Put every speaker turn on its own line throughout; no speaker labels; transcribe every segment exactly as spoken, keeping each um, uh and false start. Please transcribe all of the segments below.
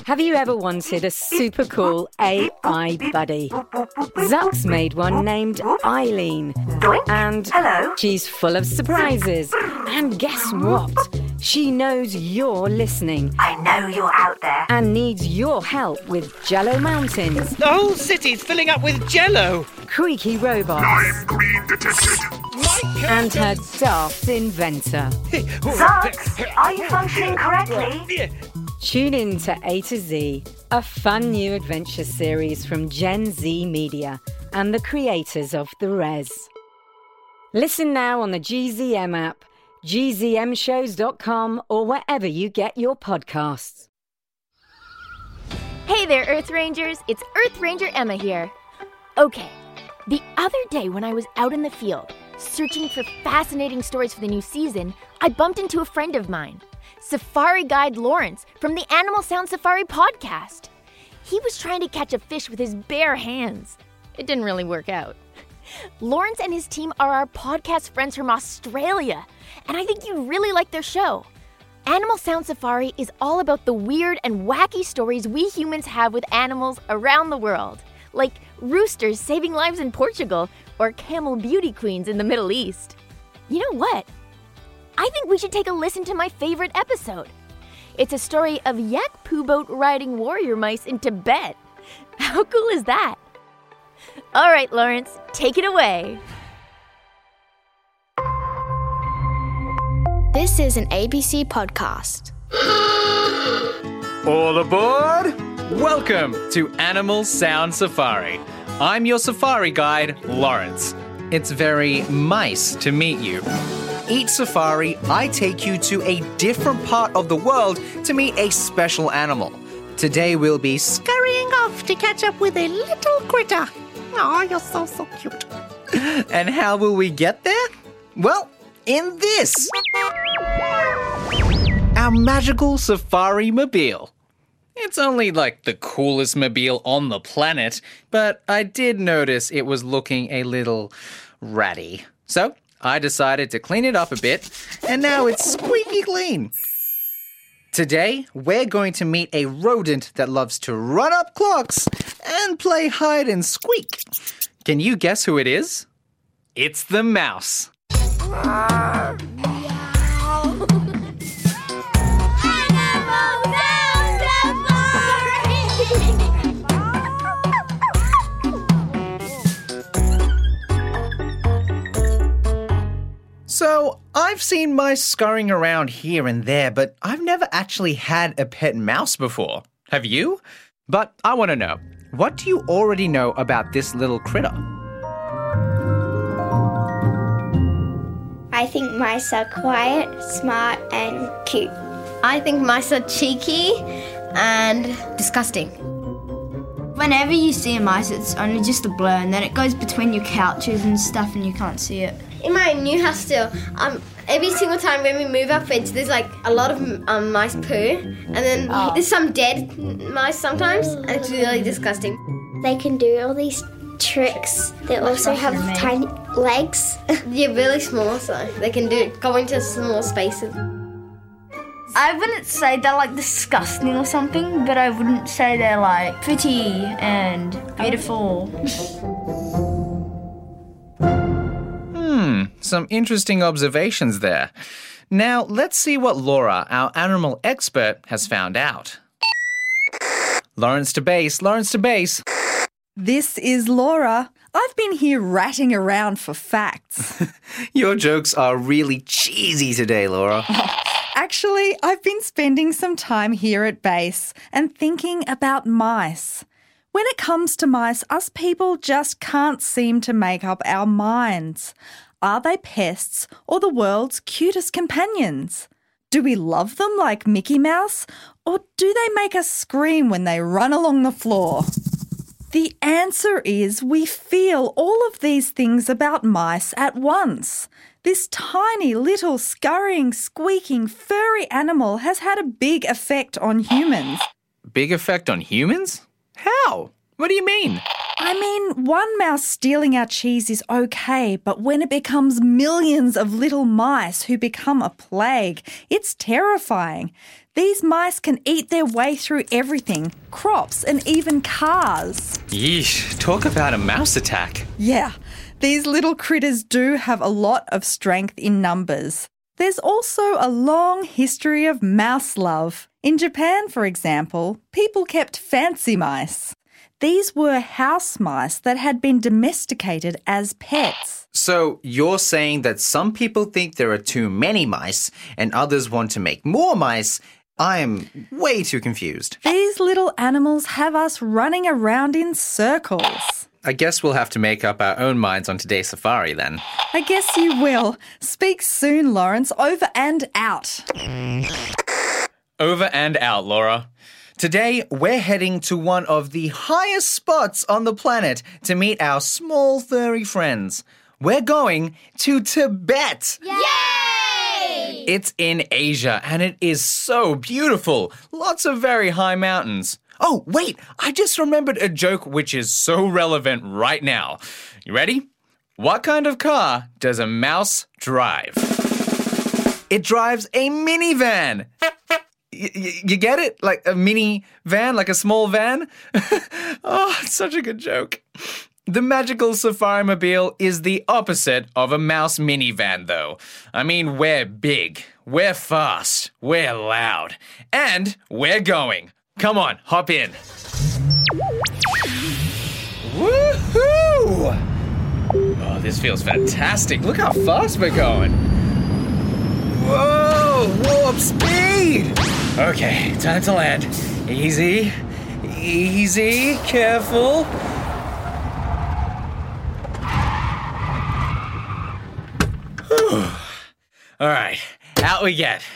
Have you ever wanted a super cool A I buddy? Zuck's made one named Eileen. And
Hello?
she's full of surprises. And guess what? She knows you're listening
I know you're out there.
and needs your help with Jello Mountains,
The whole city's filling up with jello.
creaky robots,
I'm green detected.
and her daft inventor.
Zucks, are you functioning correctly?
Tune in to A to Z, a fun new adventure series from Gen Z Media and the creators of The Res. Listen now on the G Z M app, G Z M shows dot com, or wherever you get your podcasts.
Hey there, Earth Rangers. It's Earth Ranger Emma here. Okay, the other day when I was out in the field, searching for fascinating stories for the new season, I bumped into a friend of mine, Safari Guide Lawrence from the Animal Sound Safari podcast. He was trying to catch a fish with his bare hands. It didn't really work out. Lawrence and his team are our podcast friends from Australia, and I think you'd really like their show. Animal Sound Safari is all about the weird and wacky stories we humans have with animals around the world, like roosters saving lives in Portugal or camel beauty queens in the Middle East. You know what? I think we should take a listen to my favorite episode. It's a story of yak poo boat riding warrior mice in Tibet. How cool is that? All right, Lawrence, take it away.
This is an A B C podcast.
All aboard! Welcome to Animal Sound Safari. I'm your safari guide, Lawrence. It's very nice to meet you. Each safari, I take you to a different part of the world to meet a special animal. Today we'll be scurrying off to catch up with a little critter. Oh, you're so, so cute. And how will we get there? Well, in this. Our magical safari mobile. It's only like the coolest mobile on the planet, but I did notice it was looking a little ratty. So I decided to clean it up a bit, and now it's squeaky clean. Today, we're going to meet a rodent that loves to run up clocks and play hide and squeak. Can you guess who it is? It's the mouse. So, I've seen mice scurrying around here and there, but I've never actually had a pet mouse before. Have you? But I want to know, what do you already know about this little critter?
I think mice are quiet, smart, and cute.
I think mice are cheeky and disgusting.
Whenever you see a mice, it's only just a blur, and then it goes between your couches and stuff and you can't see it.
In my new house still, um, every single time when we move our fridge, there's like a lot of um, mice poo, and then
Oh.
there's some dead mice sometimes, and it's really disgusting.
They can do all these tricks. They also
faster
have
than me.
tiny legs.
They're really small, so they can do go into small spaces.
I wouldn't say they're like disgusting or something, but I wouldn't say they're like pretty and beautiful.
Hmm, some interesting observations there. Now, let's see what Laura, our animal expert, has found out. Lawrence to base, Lawrence to base.
This is Laura. I've been here ratting around for facts.
Your jokes are really cheesy today, Laura.
Actually, I've been spending some time here at base and thinking about mice. When it comes to mice, us people just can't seem to make up our minds. Are they pests or the world's cutest companions? Do we love them like Mickey Mouse, or do they make us scream when they run along the floor? The answer is we feel all of these things about mice at once. This tiny little scurrying, squeaking, furry animal has had a big effect on humans.
Big effect on humans? How? What do you mean?
I mean, one mouse stealing our cheese is okay, but when it becomes millions of little mice who become a plague, it's terrifying. These mice can eat their way through everything, crops and even cars.
Yeesh, talk about a mouse attack.
Yeah, these little critters do have a lot of strength in numbers. There's also a long history of mouse love. In Japan, for example, people kept fancy mice. These were house mice that had been domesticated as pets.
So you're saying that some people think there are too many mice and others want to make more mice? I'm way too confused.
These little animals have us running around in circles.
I guess we'll have to make up our own minds on today's safari then.
I guess you will. Speak soon, Lawrence. Over and out.
Over and out, Laura. Today, we're heading to one of the highest spots on the planet to meet our small furry friends. We're going to Tibet.
Yay!
It's in Asia and it is so beautiful. Lots of very high mountains. Oh, wait, I just remembered a joke which is so relevant right now. You ready? What kind of car does a mouse drive? It drives a minivan. Y- y- you get it? Like a mini van, like a small van? Oh, it's such a good joke. The magical Safari-mobile is the opposite of a mouse minivan, though. I mean, we're big, we're fast, we're loud, and we're going. Come on, hop in. Woohoo! Oh, this feels fantastic. Look how fast we're going. Whoa, warp speed! Okay, time to land. Easy, easy, careful. Whew. All right, out we get.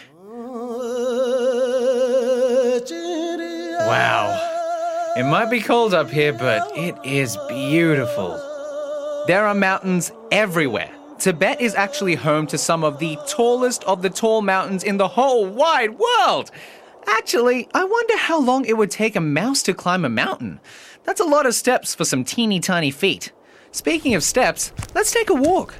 Wow. It might be cold up here, but it is beautiful. There are mountains everywhere. Tibet is actually home to some of the tallest of the tall mountains in the whole wide world. Actually, I wonder how long it would take a mouse to climb a mountain. That's a lot of steps for some teeny tiny feet. Speaking of steps, let's take a walk.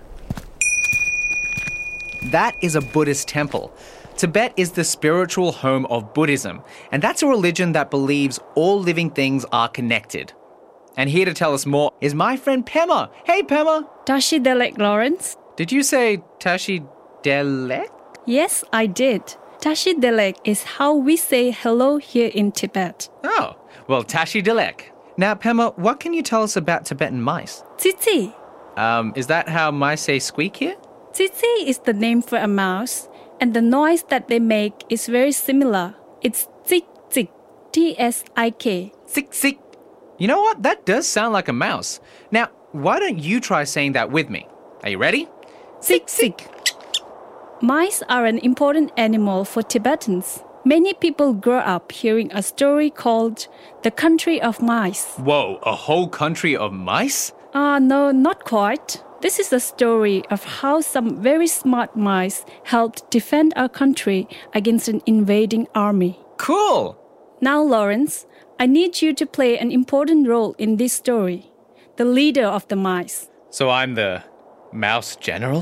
That is a Buddhist temple. Tibet is the spiritual home of Buddhism, and that's a religion that believes all living things are connected. And here to tell us more is my friend Pema. Hey, Pema.
Tashi Delek, Lawrence.
Did you say Tashi Delek?
Yes, I did. Tashi Delek is how we say hello here in Tibet.
Oh, well, Tashi Delek. Now, Pema, what can you tell us about Tibetan mice?
Tsitsi.
Um, is that how mice say squeak here?
Tsitsi is the name for a mouse, and the noise that they make is very similar. It's tsik tsik, T S I K.
Tsik tsik. You know what? That does sound like a mouse. Now, why don't you try saying that with me? Are you ready?
Tsik tsik. Mice are an important animal for Tibetans. Many people grow up hearing a story called The Country of Mice.
Whoa, a whole country of mice?
Ah, uh, no, not quite. This is a story of how some very smart mice helped defend our country against an invading army.
Cool!
Now, Lawrence, I need you to play an important role in this story, the leader of the mice.
So I'm the mouse general?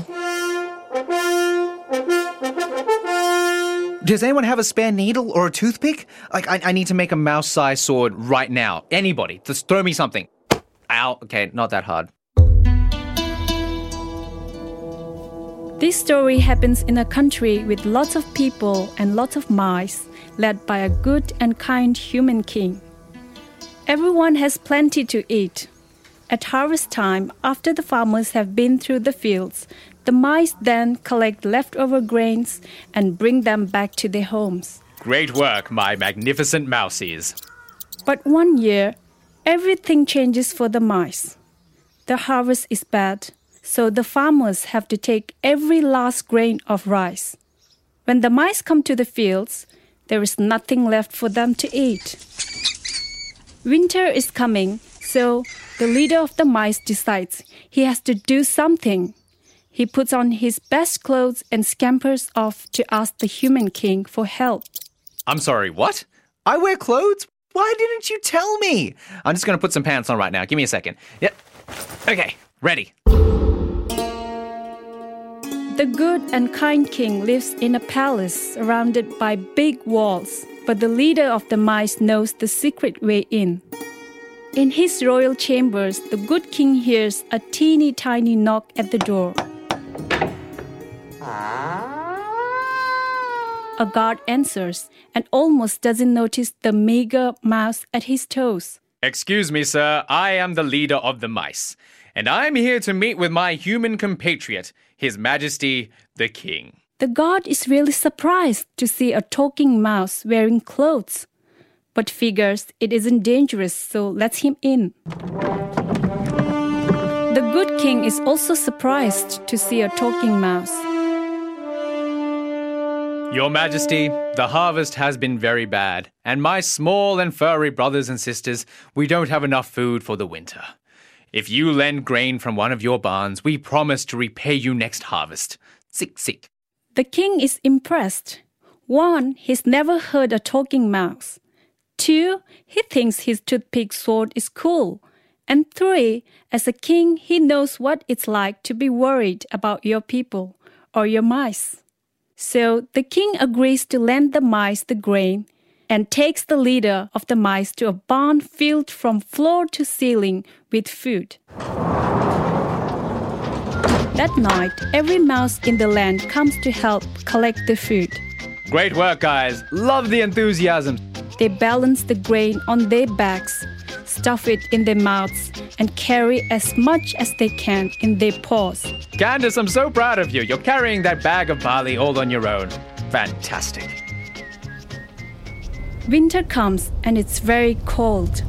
Does anyone have a spare needle or a toothpick? Like, I, I need to make a mouse-sized sword right now. Anybody, just throw me something. Ow, okay, not that hard.
This story happens in a country with lots of people and lots of mice, led by a good and kind human king. Everyone has plenty to eat. At harvest time, after the farmers have been through the fields, the mice then collect leftover grains and bring them back to their homes.
Great work, my magnificent mousies.
But one year, everything changes for the mice. The harvest is bad, so the farmers have to take every last grain of rice. When the mice come to the fields, there is nothing left for them to eat. Winter is coming, so the leader of the mice decides he has to do something. He puts on his best clothes and scampers off to ask the human king for help.
I'm sorry, what? I wear clothes? Why didn't you tell me? I'm just going to put some pants on right now. Give me a second. Yep. Okay, ready.
The good and kind king lives in a palace surrounded by big walls, but the leader of the mice knows the secret way in. In his royal chambers, the good king hears a teeny tiny knock at the door. A guard answers and almost doesn't notice the meager mouse at his toes.
Excuse me, sir. I am the leader of the mice, and I'm here to meet with my human compatriot, His Majesty the King.
The guard is really surprised to see a talking mouse wearing clothes, but figures it isn't dangerous, so lets him in. The good king is also surprised to see a talking mouse.
Your Majesty, the harvest has been very bad, and my small and furry brothers and sisters, we don't have enough food for the winter. If you lend grain from one of your barns, we promise to repay you next harvest. Sick, sick.
The king is impressed. One, he's never heard a talking mouse. Two, he thinks his toothpick sword is cool. And three, as a king, he knows what it's like to be worried about your people or your mice. So the king agrees to lend the mice the grain and takes the leader of the mice to a barn filled from floor to ceiling with food. That night, every mouse in the land comes to help collect the food.
Great work, guys. Love the enthusiasm.
They balance the grain on their backs, stuff it in their mouths, and carry as much as they can in their paws.
Candace, I'm so proud of you. You're carrying that bag of barley all on your own. Fantastic.
Winter comes and it's very cold.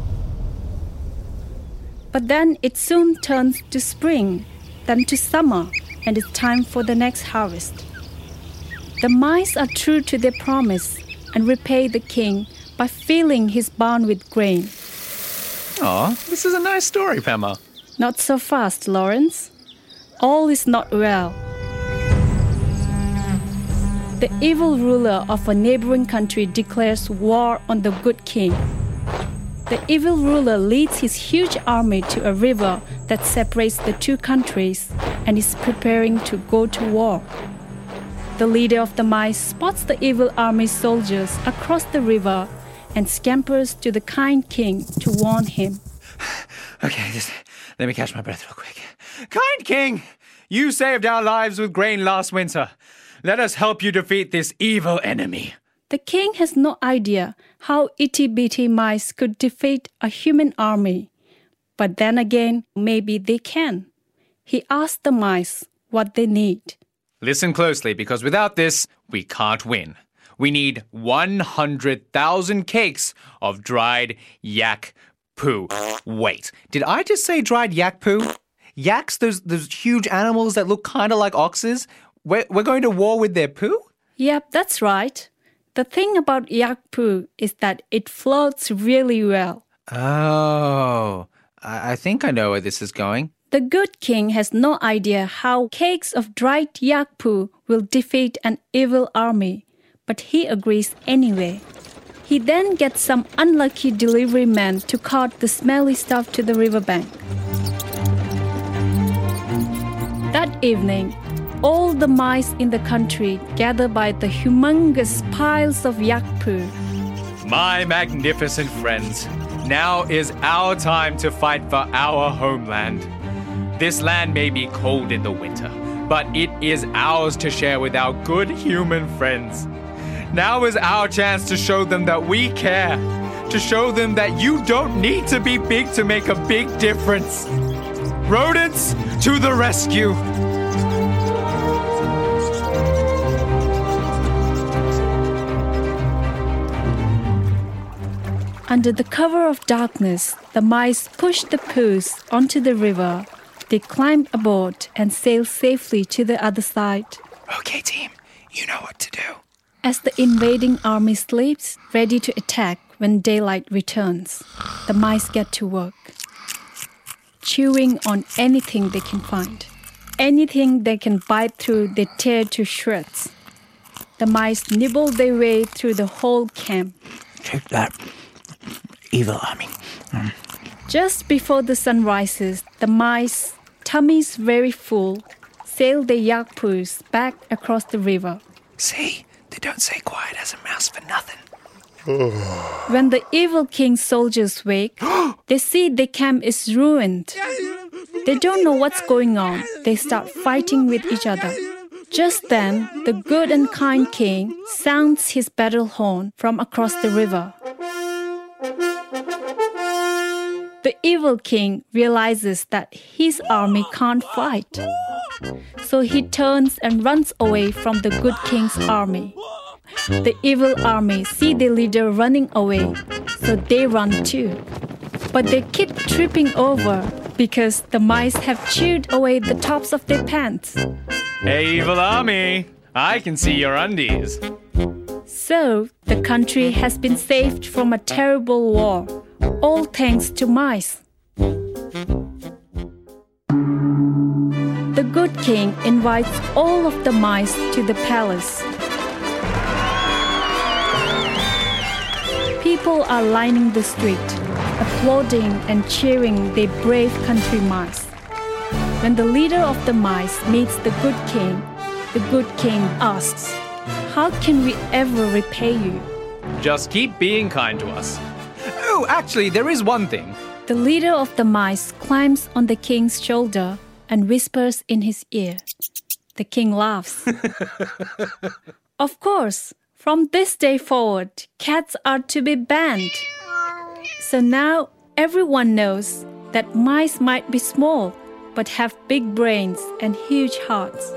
But then it soon turns to spring, then to summer, and it's time for the next harvest. The mice are true to their promise and repay the king by filling his barn with grain.
Aw, this is a nice story, Pema.
Not so fast, Lawrence. All is not well. The evil ruler of a neighboring country declares war on the good king. The evil ruler leads his huge army to a river that separates the two countries and is preparing to go to war. The leader of the mice spots the evil army's soldiers across the river and scampers to the kind king to warn him.
Okay, just let me catch my breath real quick. Kind king, you saved our lives with grain last winter. Let us help you defeat this evil enemy.
The king has no idea how itty-bitty mice could defeat a human army. But then again, maybe they can. He asks the mice what they need.
Listen closely, because without this, we can't win. We need one hundred thousand cakes of dried yak poo. Wait, did I just say dried yak poo? Yaks, those, those huge animals that look kind of like oxes? We're, we're going to war with their poo?
Yep, that's right. The thing about yak poo is that it floats really well.
Oh, I, I think I know where this is going.
The good king has no idea how cakes of dried yak poo will defeat an evil army, but he agrees anyway. He then gets some unlucky delivery men to cart the smelly stuff to the riverbank. That evening, all the mice in the country gather by the humongous piles of yak poo.
My magnificent friends, now is our time to fight for our homeland. This land may be cold in the winter, but it is ours to share with our good human friends. Now is our chance to show them that we care, to show them that you don't need to be big to make a big difference. Rodents, to the rescue!
Under the cover of darkness, the mice push the poos onto the river. They climb aboard and sail safely to the other side.
Okay, team, you know what to do.
As the invading army sleeps, ready to attack when daylight returns, the mice get to work, chewing on anything they can find. Anything they can bite through, they tear to shreds. The mice nibble their way through the whole camp.
Take that. Evil army. Mm.
Just before the sun rises, the mice, tummies very full, sail their yakpus back across the river.
See, they don't say quiet as a mouse for nothing.
When the evil king's soldiers wake, they see their camp is ruined. They don't know what's going on. They start fighting with each other. Just then, the good and kind king sounds his battle horn from across the river. The evil king realizes that his army can't fight. So he turns and runs away from the good king's army. The evil army see their leader running away, so they run too. But they keep tripping over because the mice have chewed away the tops of their pants.
Hey, evil army, I can see your undies.
So, the country has been saved from a terrible war, all thanks to mice. The good king invites all of the mice to the palace. People are lining the street, applauding and cheering their brave country mice. When the leader of the mice meets the good king, the good king asks, "How can we ever repay you?"
Just keep being kind to us. Oh, actually, there is one thing.
The leader of the mice climbs on the king's shoulder and whispers in his ear. The king laughs. Of course, from this day forward, cats are to be banned. So now everyone knows that mice might be small, but have big brains and huge hearts.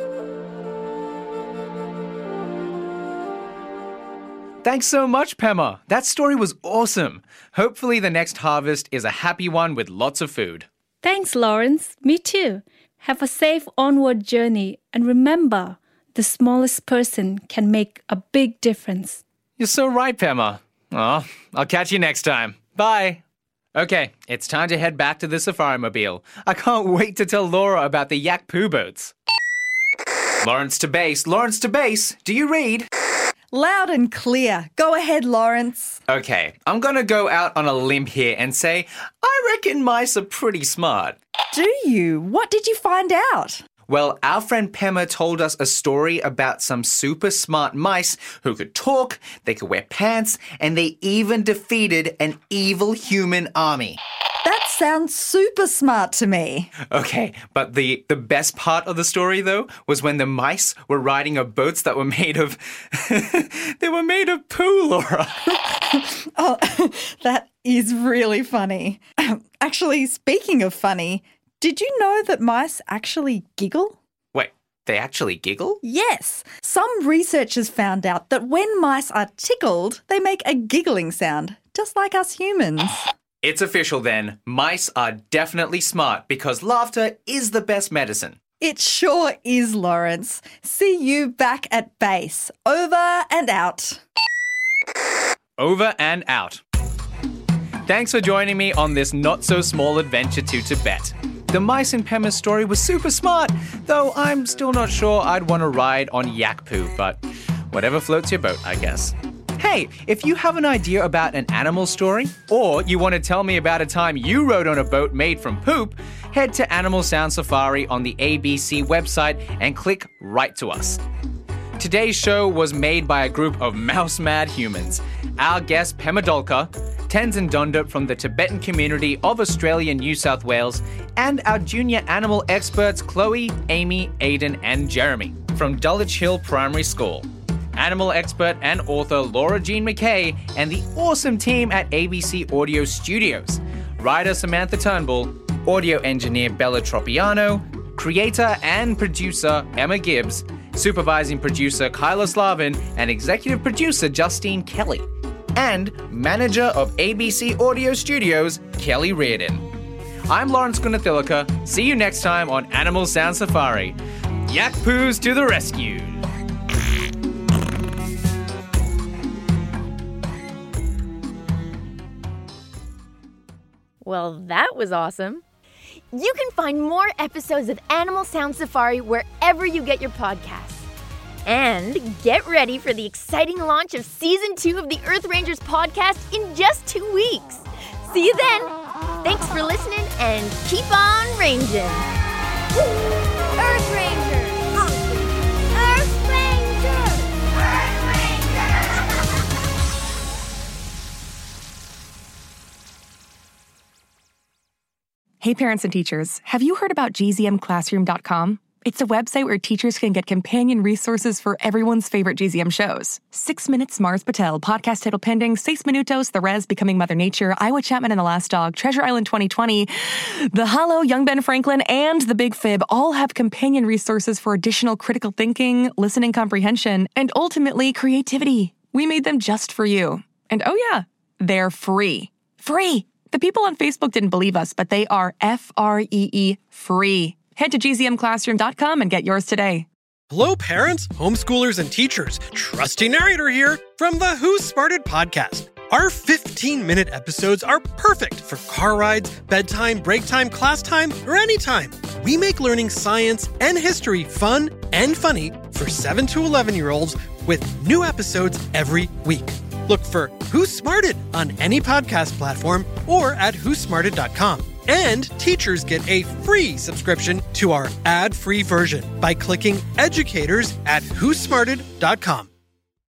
Thanks so much, Pema. That story was awesome. Hopefully the next harvest is a happy one with lots of food.
Thanks, Lawrence. Me too. Have a safe onward journey, and remember, the smallest person can make a big difference.
You're so right, Pema. Oh, I'll catch you next time. Bye. Okay, it's time to head back to the Safari Mobile. I can't wait to tell Laura about the Yak Poo boats. Lawrence to base, Lawrence to base. Do you read?
Loud and clear. Go ahead, Lawrence.
Okay, I'm gonna go out on a limb here and say, I reckon mice are pretty smart.
Do you? What did you find out?
Well, our friend Pema told us a story about some super smart mice who could talk, they could wear pants, and they even defeated an evil human army.
That sounds super smart to me.
Okay, but the, the best part of the story, though, was when the mice were riding on boats that were made of... they were made of poo, Laura.
Oh, that is really funny. Actually, speaking of funny, did you know that mice actually giggle?
Wait, they actually giggle?
Yes. Some researchers found out that when mice are tickled, they make a giggling sound, just like us humans.
It's official then. Mice are definitely smart because laughter is the best medicine.
It sure is, Lawrence. See you back at base. Over and out.
Over and out. Thanks for joining me on this not-so-small adventure to Tibet. The mice in Pema's story was super smart, though I'm still not sure I'd want to ride on yak poo, but whatever floats your boat, I guess. Hey, if you have an idea about an animal story, or you want to tell me about a time you rode on a boat made from poop, head to Animal Sound Safari on the A B C website and click Write to Us. Today's show was made by a group of mouse-mad humans. Our guest, Pema Dolkar, Tenzin Dondup from the Tibetan community of Australia, New South Wales, and our junior animal experts, Chloe, Amy, Aidan, and Jeremy from Dulwich Hill Primary School. Animal expert and author Laura Jean McKay, and the awesome team at A B C Audio Studios. Writer Samantha Turnbull, audio engineer Bella Tropiano, creator and producer Emma Gibbs, supervising producer Kyla Slavin, and executive producer Justine Kelly. And manager of A B C Audio Studios, Kelly Reardon. I'm Lawrence Gunathilaka. See you next time on Animal Sound Safari. Yak poos to the rescue.
Well, that was awesome. You can find more episodes of Animal Sound Safari wherever you get your podcasts. And get ready for the exciting launch of Season two of the Earth Rangers podcast in just two weeks. and keep on ranging.
Earth Ranger! Earth Ranger! Earth Ranger!
Hey parents and teachers, have you heard about G Z M Classroom dot com? It's a website where teachers can get companion resources for everyone's favorite G Z M shows. Six Minutes, Mars Patel, Podcast Title Pending, Seis Minutos, The Res, Becoming Mother Nature, Iowa Chapman and the Last Dog, Treasure Island twenty twenty, The Hollow, Young Ben Franklin, and The Big Fib all have companion resources for additional critical thinking, listening comprehension, and ultimately creativity. We made them just for you. And oh yeah, they're free. Free! The people on Facebook didn't believe us, but they are F R E E free. Head to G Z M Classroom dot com and get yours today.
Hello, parents, homeschoolers, and teachers. Trusty narrator here from the Who Smarted podcast. Our fifteen-minute episodes are perfect for car rides, bedtime, break time, class time, or anytime. We make learning science and history fun and funny for seven to eleven-year-olds with new episodes every week. Look for Who Smarted on any podcast platform or at who smarted dot com. And teachers get a free subscription to our ad-free version by clicking educators at who smarted dot com.